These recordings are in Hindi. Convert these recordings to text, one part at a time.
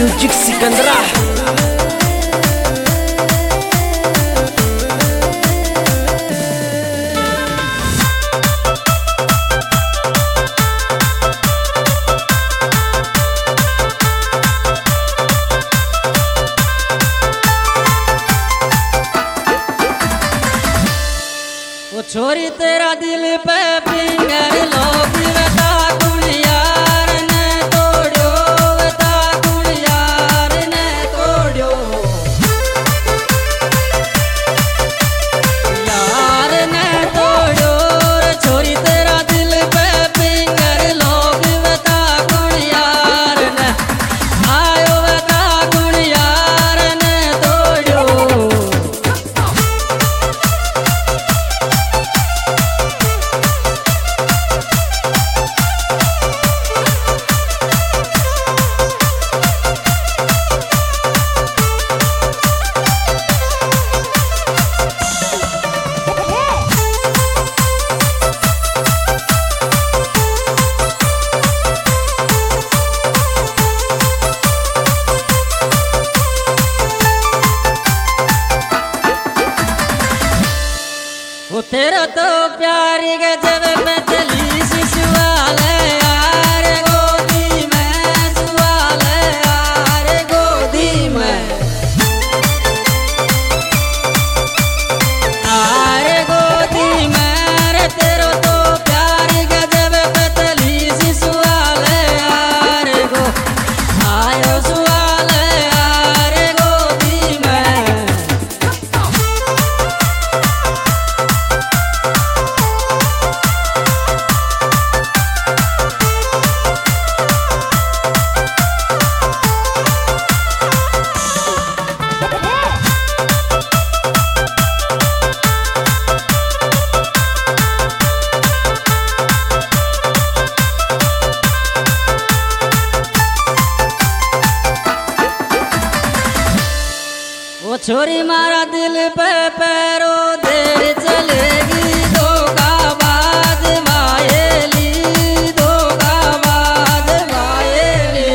म्यूजिक सिकंदरा। वो छोरी तेरा दिल पे फिंगर लोग बता गुण यार ने तोड़ो, बता गुण यार ने तोड़ो, यार ने तोड़ो। छोरी तेरा दिल पे फिंगर लोग बता गुण यार ने आयो, बता गुण यार ने तोड़ो। वो तेरा तो प्यारी गजब में चली ससुराल यार, गोदी में ससुराल यार, गोदी में आरे गोदी में रे। तेरा तो प्यारी गजब में चली ससुराल यार, गो आयो ससुराल यार, गोदी में। वो छोरी मारा दिल पे पैरों देर चलेगी, धोखाबाज मायेली, धोखाबाज मायेली,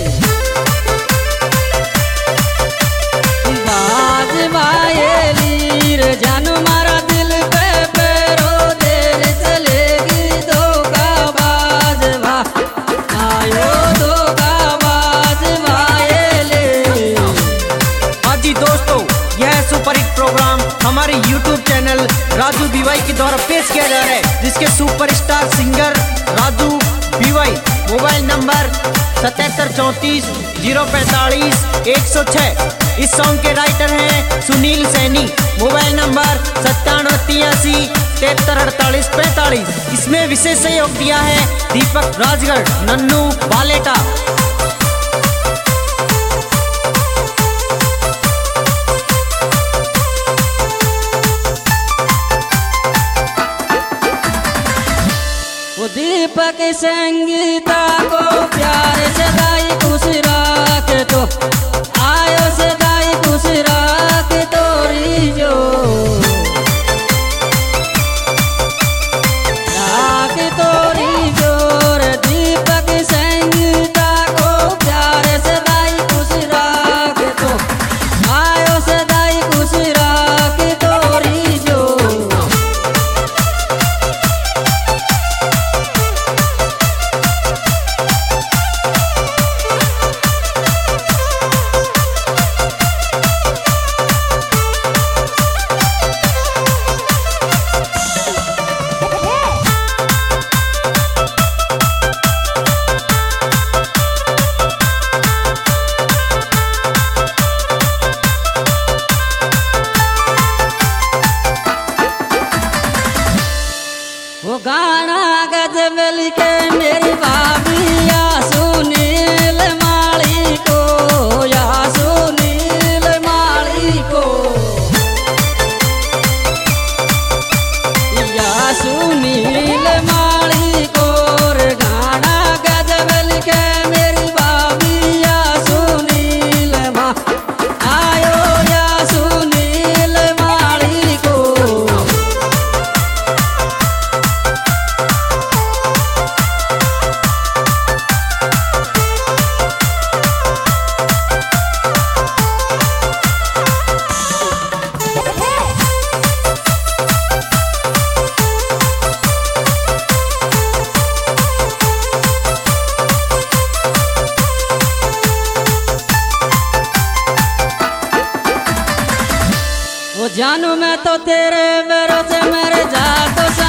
बाज मायेली रे। जानू मारा दिल पे पैरों देर चलेगी, धोखाबाज आयो, धोखाबाज मायेली। जी दोस्तों, यह सुपरहिट प्रोग्राम हमारे YouTube चैनल राजू बीवाई के द्वारा पेश किया जा रहा है, जिसके superstar singer Raju B Y. Mobile number 7734045106। इस सॉन्ग के राइटर हैं सुनील सैनी। Mobile number 9783734845। इसमें विशेष सहयोग दिया है दीपक राजगढ़, नन्नू बालेटा। वो दीपक संगीता को प्यार से दाई खुश राख तो आयो, से दाई खुश राख तोरी जो राख तोरी जोर। दीपक संगीता को प्यार से दाई खुश राख तो आयो, से दाई खुश राख तोरी जो। वो गाना गजब लिखे मेरी भाभी या सुनील माली को, या सुनील माली को, या सुनील माली को रे। गाना गजब लिखे मेरी भाभी या सुनील माँ आयो, या सुनील माली को। तो तेरे भरोसे मर जा तो